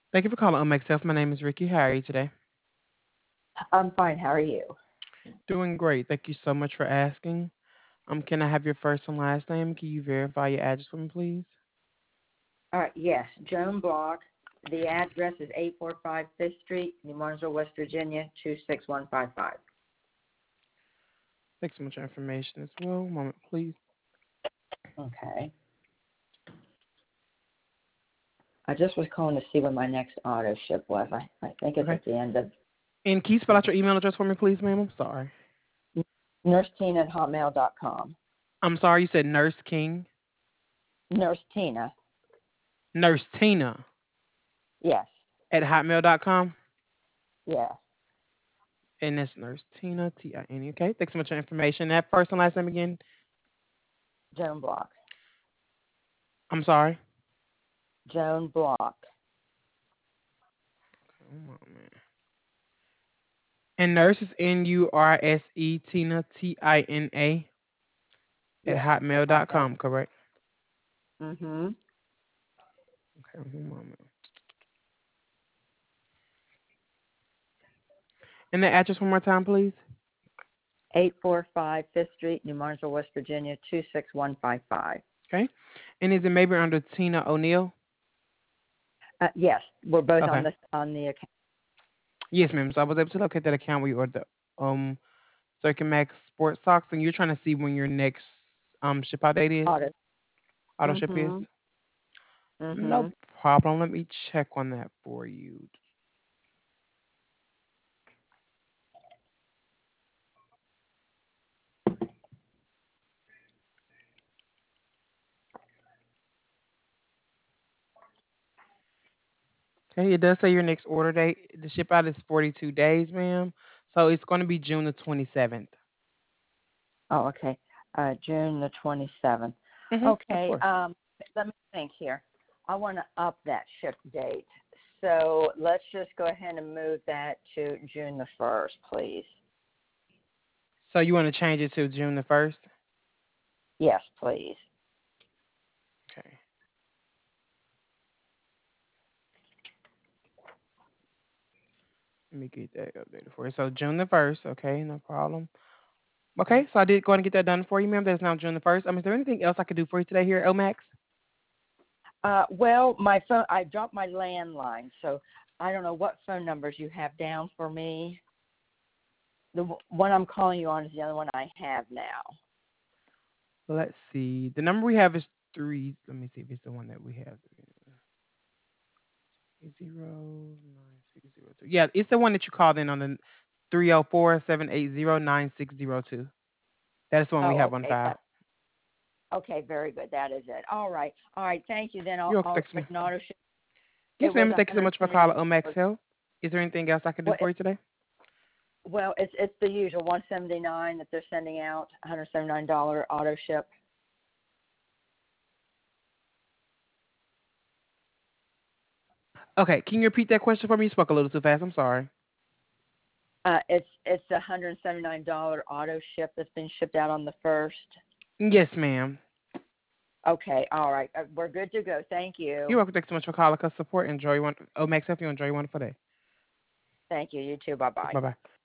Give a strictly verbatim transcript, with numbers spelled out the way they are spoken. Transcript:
Thank you for calling Omex Health. My name is Ricky. How are you today? I'm fine. How are you? Doing great. Thank you so much for asking. Um, can I have your first and last name? Can you verify your address for me, please? All right, yes, Joan Block. The address is eight four five Fifth Street, New Martinsville, West Virginia, two six one five five. Thanks so much for information as well. One moment, please. Okay. I just was calling to see when my next auto ship was. I, I think it's Okay. at the end of And can you spell out your email address for me, please, ma'am? I'm sorry. nurse tina at hotmail dot com. I'm sorry. You said Nurse King. Nurse Tina, Nurse Tina yes, at hotmail dot com. yes, And that's Nurse Tina, T I N E. Okay. Thanks so much for information. That first and last name again? Joan Block. I'm sorry. Joan Block. Come on, man. And nurse is N U R S E Tina, T I N A at Yes, at hotmail dot hotmail. com, correct? Mm-hmm. Okay, one moment. And the address one more time, please. eight four five Fifth Street, New Martinsville, West Virginia, two six one five five. Okay. And is it maybe under Tina O'Neill? Uh, yes, we're both on Okay. the on the account. Yes, ma'am. So I was able to locate that account where you ordered the um Circumax sports socks, and you're trying to see when your next um ship out date is, Auto. auto ship is. Mhm. No Mhm. problem. Let me check on that for you. Okay, it does say your next order date. The ship out is forty-two days, ma'am. So it's going to be June the twenty-seventh. Oh, okay. Uh, June the twenty seventh. Mm-hmm. Of Okay. course. Um, let me think here. I want to up that ship date, so let's just go ahead and move that to June the first, please. So you want to change it to June the first? Yes, please. Okay. Let me get that updated for you. So June the first. Okay, no problem. Okay, so I did go ahead and get that done for you, ma'am. That's now June the first. Um, is there anything else I could do for you today here at Omax? Uh, well, my phone. I dropped my landline, so I don't know what phone numbers you have down for me. The w- one I'm calling you on is the other one I have now. Let's see. The number we have is three. Let me see if it's the one that we have. Zero nine six zero two. Yeah, it's the one that you called in on the three zero four seven eight zero nine six zero two. That's the one we Oh, have on okay. file. That, okay, very good. That is it. All right. All right. Thank you. Then I'll, You're I'll welcome. expect an auto ship. It Yes, was ma'am. Thank you so much for calling Omax one seventy-nine. Health. Is there anything else I can do Well, for you today? Well, it's it's the usual one seventy-nine that they're sending out, one hundred seventy-nine dollars auto ship. Okay, can you repeat that question for me? You spoke a little too fast. I'm sorry. Uh, it's it's a one hundred seventy-nine dollars auto ship that's been shipped out on the first. Yes, ma'am. Okay, all right, uh, we're good to go. Thank You're you. welcome. Thanks so much for calling us support. Enjoy one Omax Health. You enjoy your wonderful day. Thank you. You too. Bye Bye bye. bye.